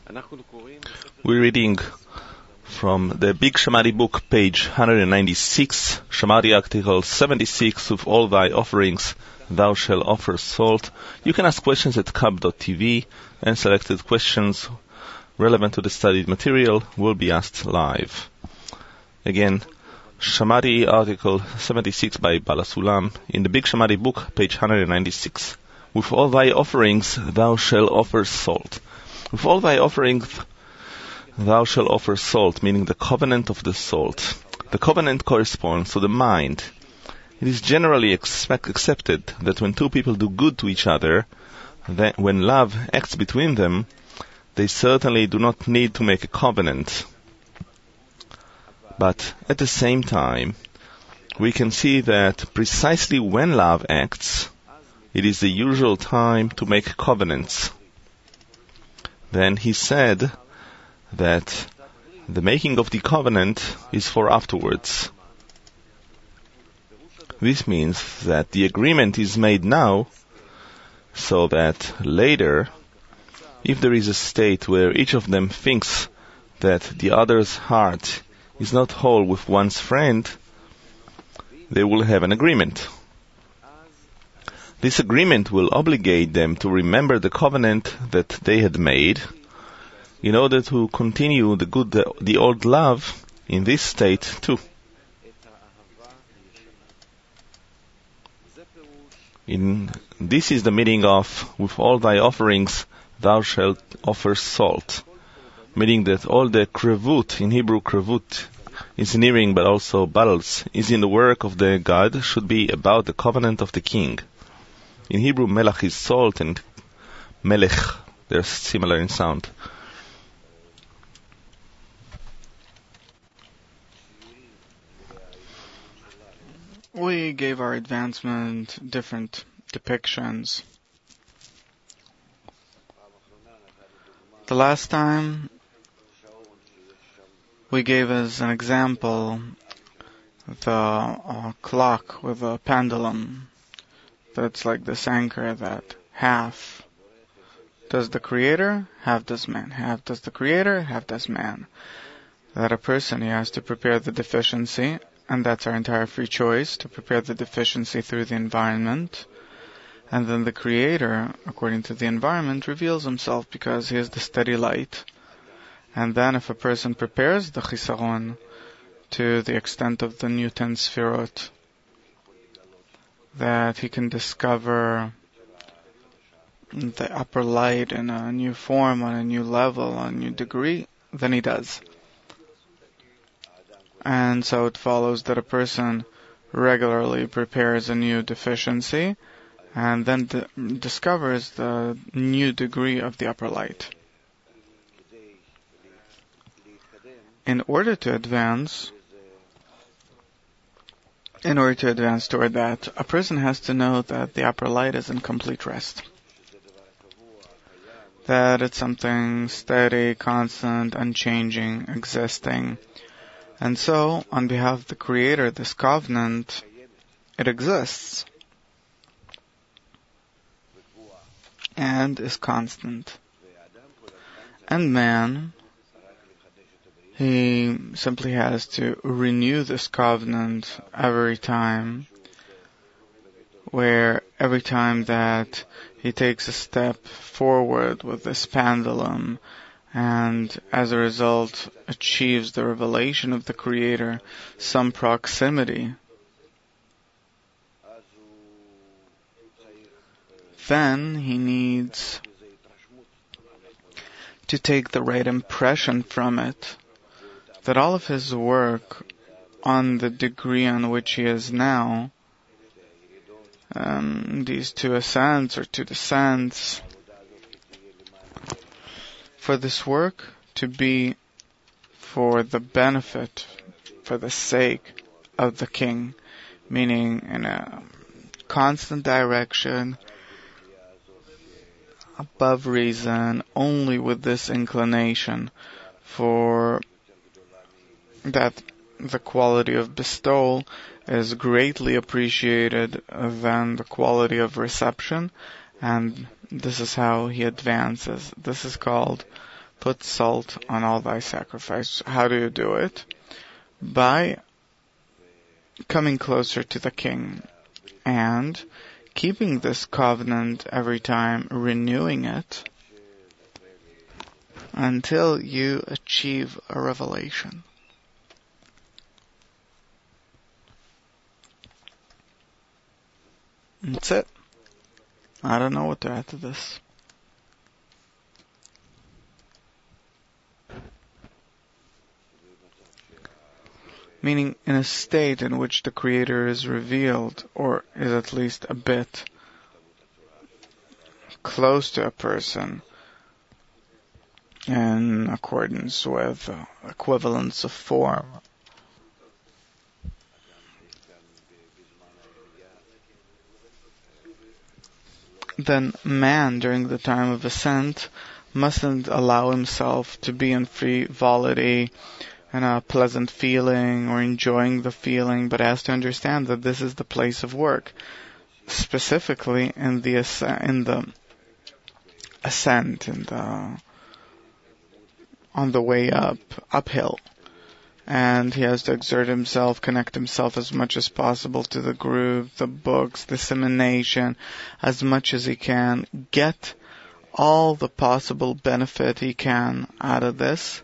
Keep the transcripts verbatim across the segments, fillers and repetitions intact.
We're reading from the Big Shamari book, page one ninety-six, Shamari article seventy-six, with all thy offerings thou shalt offer salt. You can ask questions at kab dot t v, and selected questions relevant to the studied material will be asked live. Again, Shamari article seventy-six by Balasulam in the Big Shamari book, page one ninety-six. With all thy offerings thou shalt offer salt. With all thy offerings thou shalt offer salt, meaning the covenant of the salt. The covenant corresponds to the mind. It is generally expect, accepted that when two people do good to each other, that when love acts between them, they certainly do not need to make a covenant. But at the same time, we can see that precisely when love acts, it is the usual time to make covenants. Then he said that the making of the covenant is for afterwards. This means that the agreement is made now, so that later, if there is a state where each of them thinks that the other's heart is not whole with one's friend, they will have an agreement. This agreement will obligate them to remember the covenant that they had made in order to continue the good, the, the old love in this state too. In, this is the meaning of, with all thy offerings thou shalt offer salt, meaning that all the krevut, in Hebrew krevut, engineering but also battles, is in the work of the God, should be about the covenant of the king. In Hebrew, melech is salt, and melech, they're similar in sound. We gave our advancement different depictions. The last time we gave as an example the uh, clock with a pendulum that's like this anchor that half does the creator, half does man. Half does the creator, half does man. That a person, he has to prepare the deficiency, and that's our entire free choice, to prepare the deficiency through the environment. And then the creator, according to the environment, reveals himself because he is the steady light. And then if a person prepares the chisaron to the extent of the Newton Sphirot, that he can discover the upper light in a new form, on a new level, on a new degree, then he does. And so it follows that a person regularly prepares a new deficiency and then d- discovers the new degree of the upper light. In order to advance, in order to advance toward that, a person has to know that the upper light is in complete rest. That it's something steady, constant, unchanging, existing. And so, on behalf of the Creator, this covenant, it exists and is constant. And man, he simply has to renew this covenant every time, where every time that he takes a step forward with this pendulum, and as a result achieves the revelation of the Creator, some proximity, then he needs to take the right impression from it, that all of his work on the degree on which he is now, um, these two ascents or two descents, for this work to be for the benefit, for the sake of the king, meaning in a constant direction, above reason, only with this inclination for that the quality of bestowal is greatly appreciated than the quality of reception, and this is how he advances. This is called put salt on all thy sacrifice. How do you do it? By coming closer to the king and keeping this covenant every time, renewing it until you achieve a revelation. That's it. I don't know what to add to this. Meaning, in a state in which the Creator is revealed, or is at least a bit close to a person, in accordance with uh, equivalence of form, then man, during the time of ascent, mustn't allow himself to be in frivolity and a pleasant feeling or enjoying the feeling, but has to understand that this is the place of work, specifically in the in the ascent, in the on the way up uphill. And he has to exert himself, connect himself as much as possible to the group, the books, dissemination, as much as he can, get all the possible benefit he can out of this.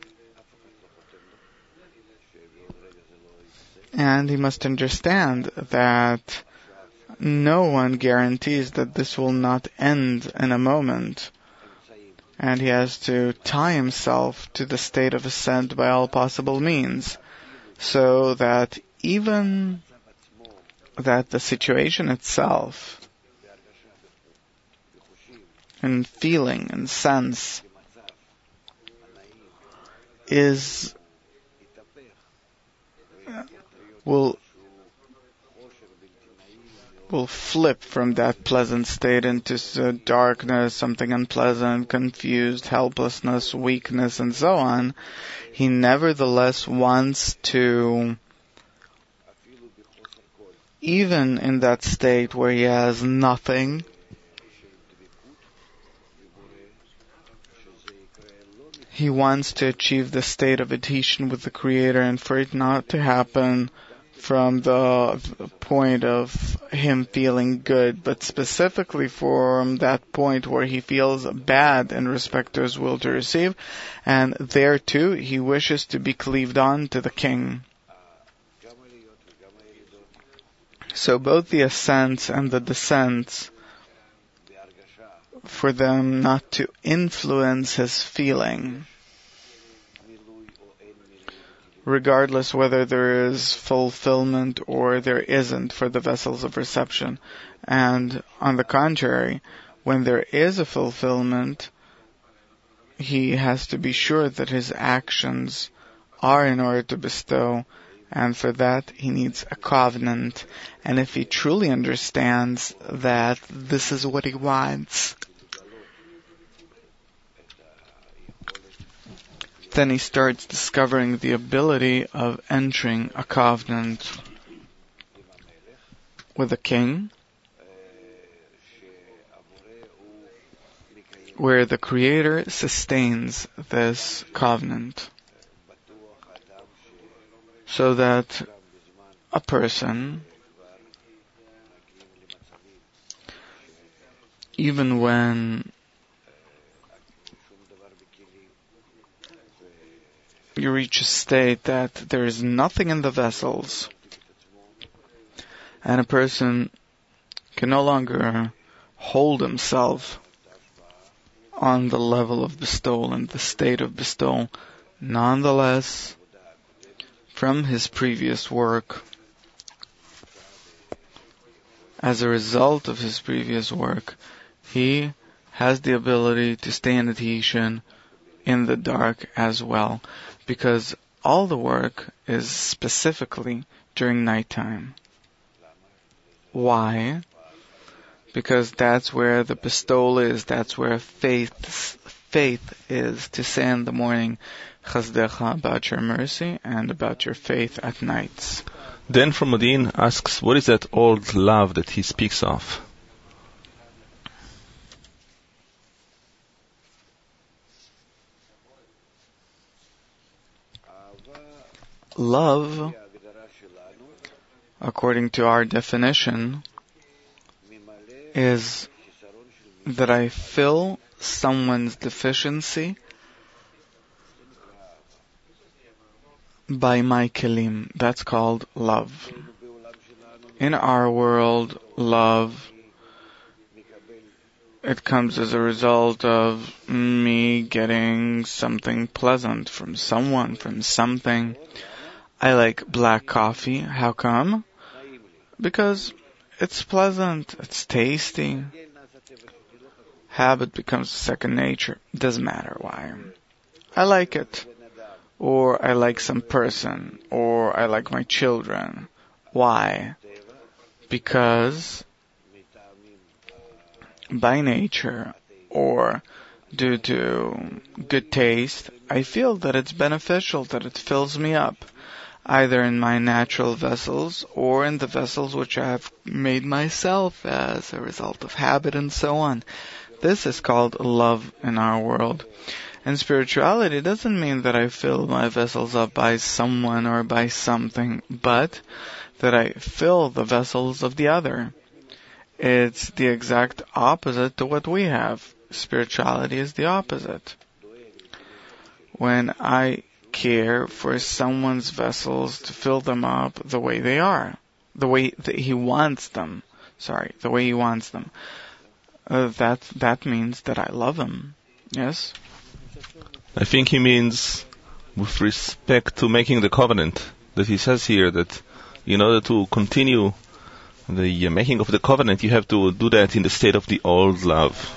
And he must understand that no one guarantees that this will not end in a moment. And he has to tie himself to the state of ascent by all possible means, so that even that the situation itself, in feeling and sense, is will will flip from that pleasant state into darkness, something unpleasant, confused, helplessness, weakness, and so on. He nevertheless wants to, even in that state where he has nothing, he wants to achieve the state of adhesion with the Creator, and for it not to happen from the point of him feeling good, but specifically from that point where he feels bad in respect to his will to receive, and there too he wishes to be cleaved on to the king. So both the ascents and the descents, for them not to influence his feeling, regardless whether there is fulfillment or there isn't for the vessels of reception. And on the contrary, when there is a fulfillment, he has to be sure that his actions are in order to bestow, and for that he needs a covenant. And if he truly understands that this is what he wants, then he starts discovering the ability of entering a covenant with a king, where the Creator sustains this covenant, so that a person, even when you reach a state that there is nothing in the vessels, and a person can no longer hold himself on the level of bestowal and the state of bestowal, nonetheless, from his previous work, as a result of his previous work, he has the ability to stay in adhesion in the dark as well, because all the work is specifically during nighttime. Why? Because that's where the bestowal is, that's where faith faith is, to say in the morning, Chazdecha, about your mercy, and about your faith at nights. Dan from Modi'in asks, what is that old love that he speaks of? Love, according to our definition, is that I fill someone's deficiency by my kelim. That's called love. In our world, love, it comes as a result of me getting something pleasant from someone, from something. I like black coffee. How come? Because it's pleasant, it's tasty. Habit becomes second nature. Doesn't matter why. I like it. Or I like some person. Or I like my children. Why? Because by nature or due to good taste, I feel that it's beneficial, that it fills me up, either in my natural vessels or in the vessels which I have made myself as a result of habit and so on. This is called love in our world. And spirituality doesn't mean that I fill my vessels up by someone or by something, but that I fill the vessels of the other. It's the exact opposite to what we have. Spirituality is the opposite. When I care for someone's vessels to fill them up the way they are, the way that he wants them, sorry, the way he wants them, uh, that, that means that I love him. Yes? I think he means with respect to making the covenant, that he says here that in order to continue the uh, making of the covenant, you have to do that in the state of the old love.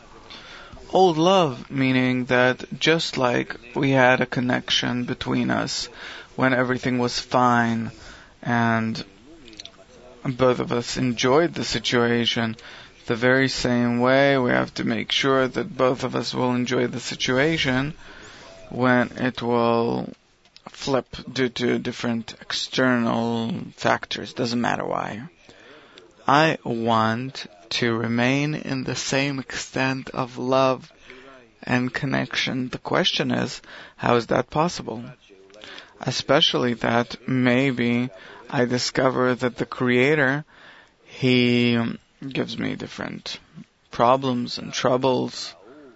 Old love, meaning that just like we had a connection between us when everything was fine and both of us enjoyed the situation, the very same way we have to make sure that both of us will enjoy the situation when it will flip due to different external factors. Doesn't matter why. I want to remain in the same extent of love and connection. The question is, how is that possible? Especially that maybe I discover that the Creator, He gives me different problems and troubles.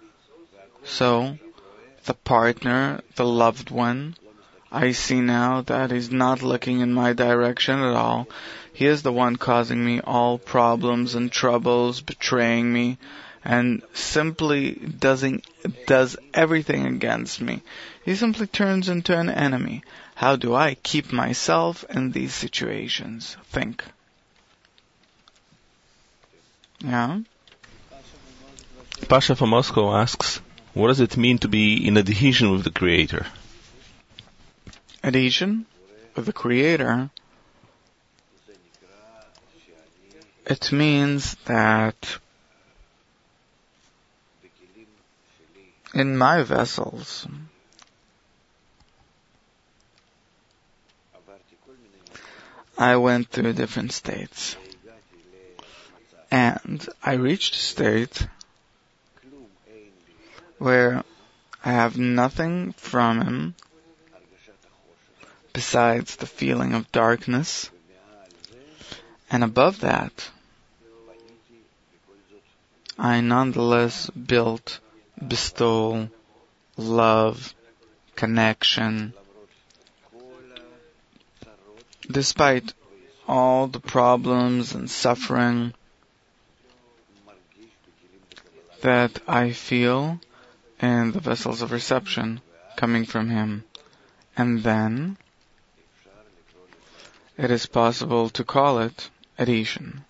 So, the partner, the loved one, I see now that he's not looking in my direction at all. He is the one causing me all problems and troubles, betraying me, and simply doesn't, does everything against me. He simply turns into an enemy. How do I keep myself in these situations? Think. Yeah? Pasha from Moscow asks, what does it mean to be in adhesion with the Creator? Adhesion with the Creator, it means that in my vessels, I went through different states. And I reached a state where I have nothing from Him besides the feeling of darkness. And above that, I nonetheless built, bestow, love, connection, despite all the problems and suffering that I feel in the vessels of reception coming from Him. And then it is possible to call it adhesion.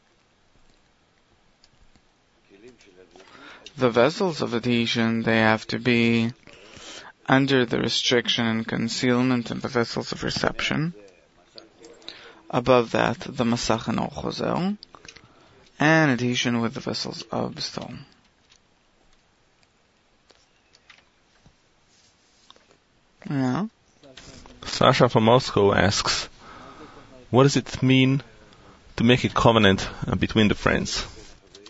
The vessels of adhesion, they have to be under the restriction and concealment in the vessels of reception. Above that, the Masach and Chozel, and adhesion with the vessels of bestowal. Yeah. Sasha from Moscow asks, what does it mean to make a covenant between the friends?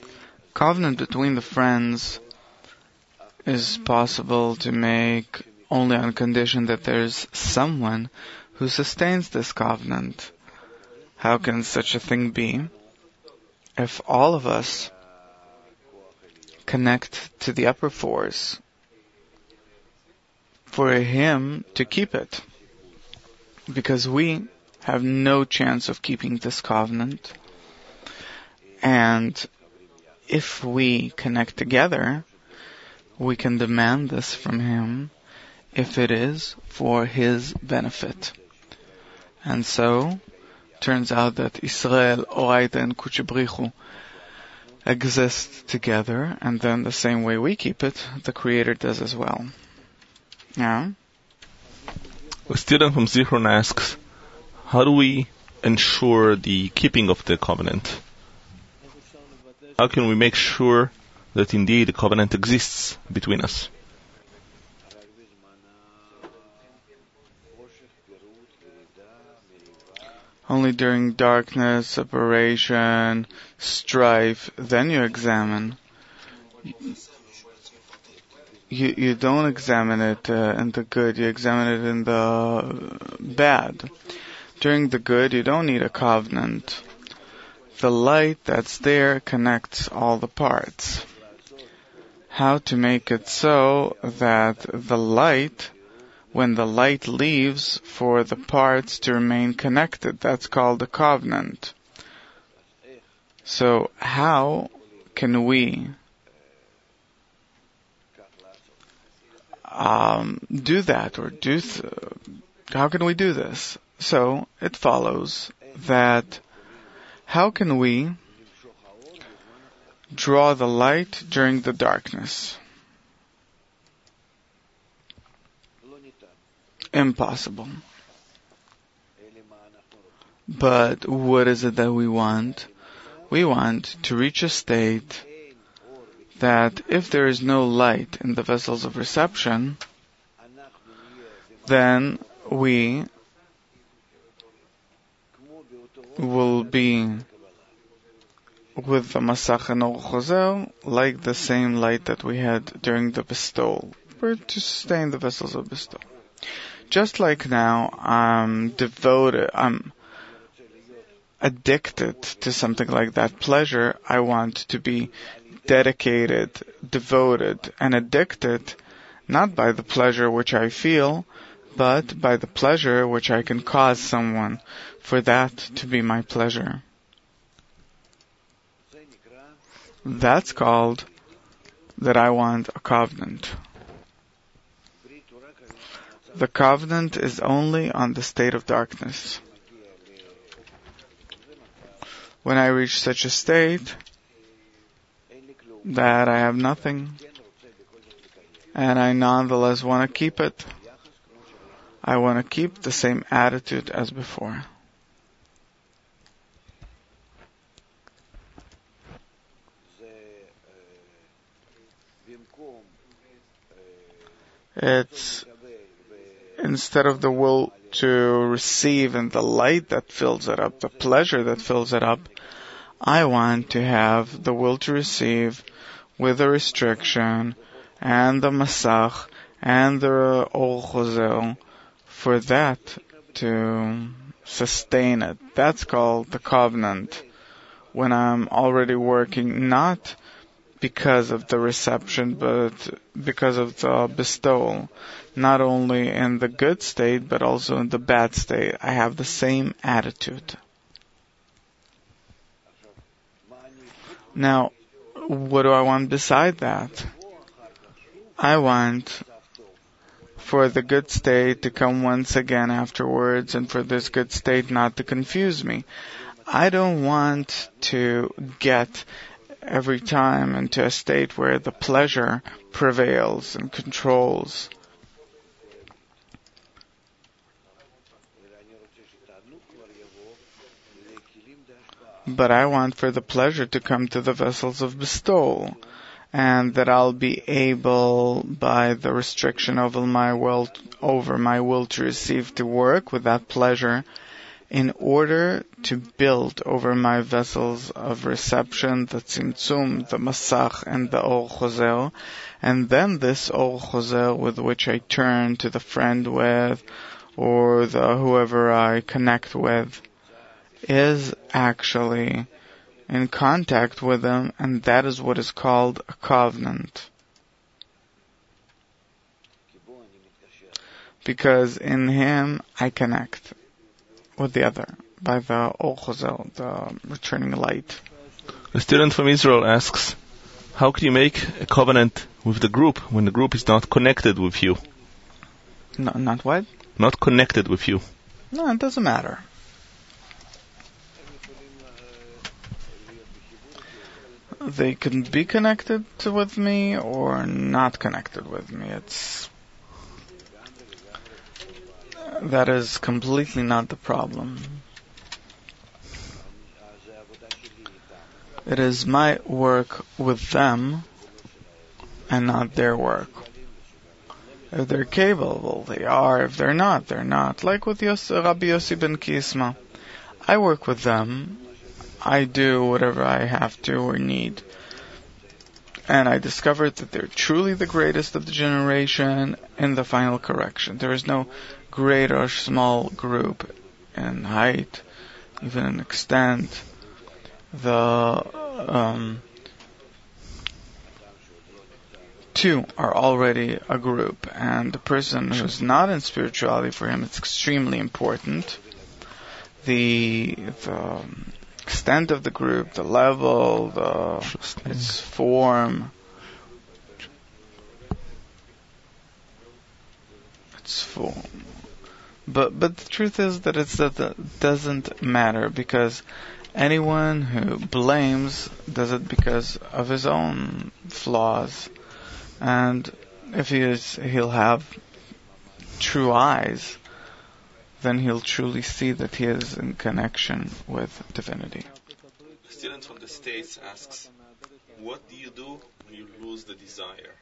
Covenant between the friends is possible to make only on condition that there's someone who sustains this covenant. How can such a thing be if all of us connect to the upper force for him to keep it? Because we have no chance of keeping this covenant. And if we connect together, we can demand this from him if it is for his benefit. And so, turns out that Israel, Oraita, and Kuchibrichu exist together, and then the same way we keep it, the Creator does as well. Yeah? A student from Zichron asks, how do we ensure the keeping of the covenant? How can we make sure that indeed a covenant exists between us? Only during darkness, separation, strife, then you examine. You, you don't examine it uh, in the good, you examine it in the bad. During the good, you don't need a covenant. The light that's there connects all the parts. How to make it so that the light, when the light leaves, for the parts to remain connected, that's called a covenant. So how can we um, do that, or do th- how can we do this? So it follows that how can we draw the light during the darkness? Impossible. But what is it that we want? We want to reach a state that if there is no light in the vessels of reception, then we will be with the Masach and Or Chozel like the same light that we had during the bestowal. We're to sustain the vessels of bestowal. Just like now, I'm devoted, I'm addicted to something like that pleasure, I want to be dedicated, devoted, and addicted, not by the pleasure which I feel, but by the pleasure which I can cause someone, for that to be my pleasure. That's called that I want a covenant. The covenant is only on the state of darkness. When I reach such a state that I have nothing, and I nonetheless want to keep it, I want to keep the same attitude as before. It's instead of the will to receive and the light that fills it up, the pleasure that fills it up, I want to have the will to receive with the restriction and the masach and the Or Chozel for that to sustain it. That's called the covenant. When I'm already working not because of the reception, but because of the bestowal. Not only in the good state, but also in the bad state. I have the same attitude. Now, what do I want beside that? I want for the good state to come once again afterwards, and for this good state not to confuse me. I don't want to get every time into a state where the pleasure prevails and controls. But I want for the pleasure to come to the vessels of bestowal, and that I'll be able, by the restriction over my will, over my will to receive, to work with that pleasure in order to build over my vessels of reception, the tzimtzum, the masach, and the or chozer, and then this or chozer with which I turn to the friend with, or the whoever I connect with, is actually in contact with them, and that is what is called a covenant. Because in him I connect with the other by the Or Chozer, the returning light. A student from Israel asks, how can you make a covenant with the group when the group is not connected with you? No, not what? Not connected with you. No, it doesn't matter. They can be connected to, with me or not connected with me. It's that is completely not the problem. It is my work with them and not their work. If they're capable, they are. If they're not, they're not. Like with Yos, Rabbi Yossi ben Kisma. I work with them. I do whatever I have to or need. And I discovered that they're truly the greatest of the generation in the final correction. There is no great or small group in height, even in extent. The um, two are already a group, and the person who's not in spirituality, for him it's extremely important. The the extent of the group, the level, the its form, its form. But but the truth is that it's that it doesn't matter, because anyone who blames does it because of his own flaws, and if he is, he'll have true eyes, then he'll truly see that he is in connection with divinity. A student from the States asks, what do you do when you lose the desire?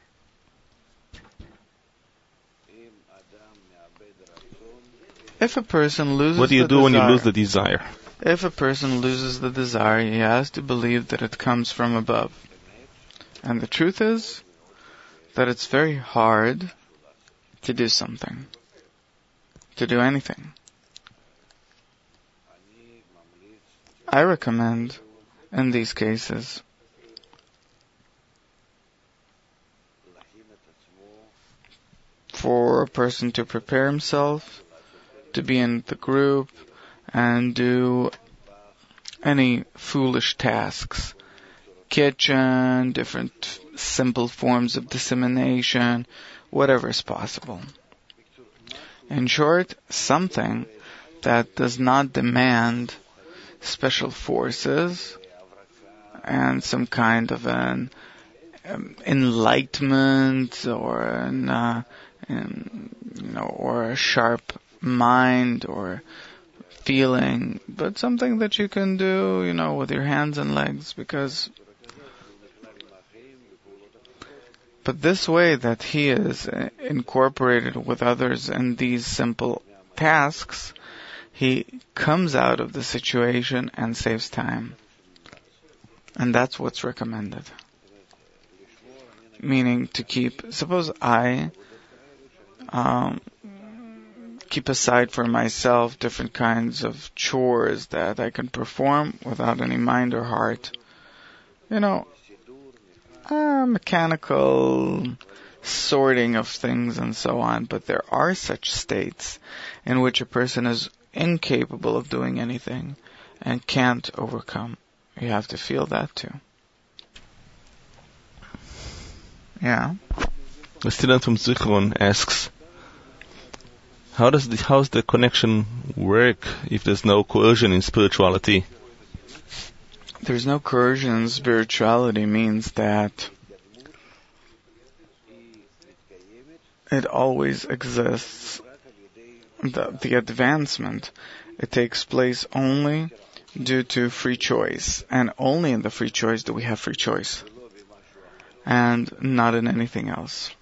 If a person loses What do you the do desire, when you lose the desire? If a person loses the desire, he has to believe that it comes from above. And the truth is that it's very hard to do something, to do anything. I recommend, in these cases, for a person to prepare himself, to be in the group, and do any foolish tasks. Kitchen, different simple forms of dissemination, whatever is possible. In short, something that does not demand special forces and some kind of an um, enlightenment or an, uh, an, you know, or a sharp mind or feeling, but something that you can do, you know, with your hands and legs, because but this way that he is incorporated with others in these simple tasks, he comes out of the situation and saves time. And that's what's recommended. Meaning to keep, suppose I um, keep aside for myself different kinds of chores that I can perform without any mind or heart. You know, uh, mechanical sorting of things and so on, but there are such states in which a person is incapable of doing anything and can't overcome. You have to feel that too. Yeah. A student from Zichron asks, how does the, how's the connection work if there's no coercion in spirituality? There's no coercion in spirituality means that it always exists. The, the advancement, it takes place only due to free choice, and only in the free choice do we have free choice, and not in anything else.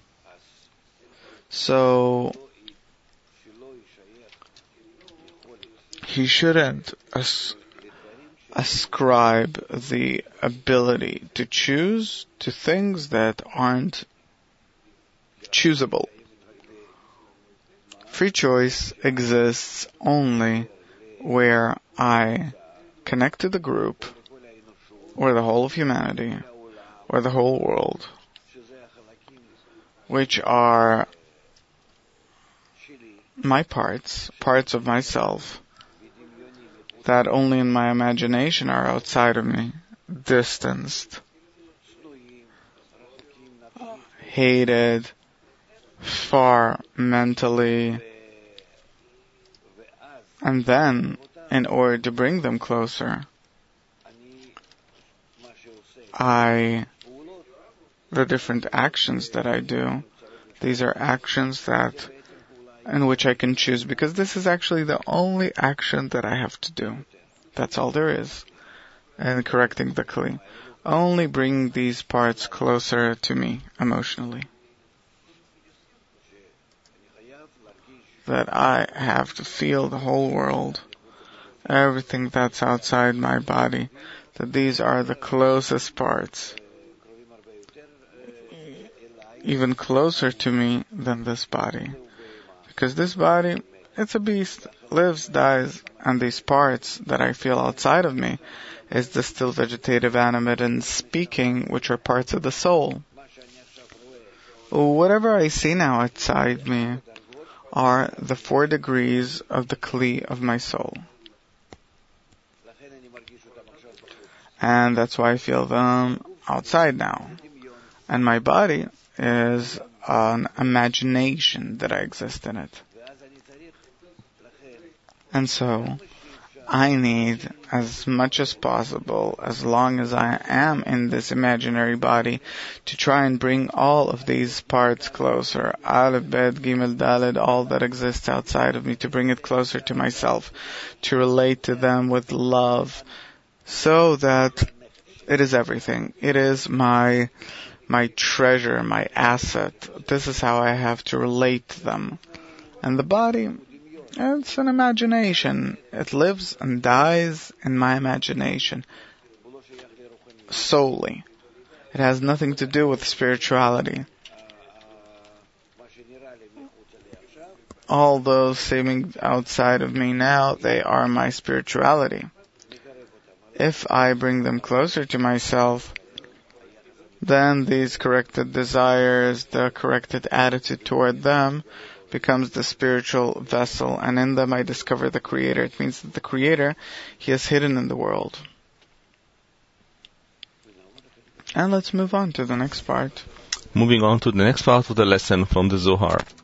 So he shouldn't as- ascribe the ability to choose to things that aren't choosable. Free choice exists only where I connect to the group, or the whole of humanity, or the whole world, which are my parts, parts of myself, that only in my imagination are outside of me, distanced, hated, far mentally, and then, in order to bring them closer, I, the different actions that I do, these are actions that, in which I can choose, because this is actually the only action that I have to do. That's all there is. And correcting the Kli. Only bring these parts closer to me emotionally. That I have to feel the whole world, everything that's outside my body, that these are the closest parts, even closer to me than this body. Because this body, it's a beast, lives, dies, and these parts that I feel outside of me is the still vegetative, animate, and speaking, which are parts of the soul. Whatever I see now outside me are the four degrees of the Kli of my soul. And that's why I feel them outside now. And my body is an imagination that I exist in it. And so, I need, as much as possible, as long as I am in this imaginary body, to try and bring all of these parts closer. Aleph, Bet, Gimel, Dalet, all that exists outside of me, to bring it closer to myself, to relate to them with love, so that it is everything. It is my my treasure, my asset. This is how I have to relate to them. And the body, it's an imagination. It lives and dies in my imagination solely. It has nothing to do with spirituality. All those seeming outside of me now, they are my spirituality. If I bring them closer to myself, then these corrected desires, the corrected attitude toward them, becomes the spiritual vessel, and in them I discover the Creator. It means that the Creator, He is hidden in the world. And let's move on to the next part. Moving on to the next part of the lesson from the Zohar.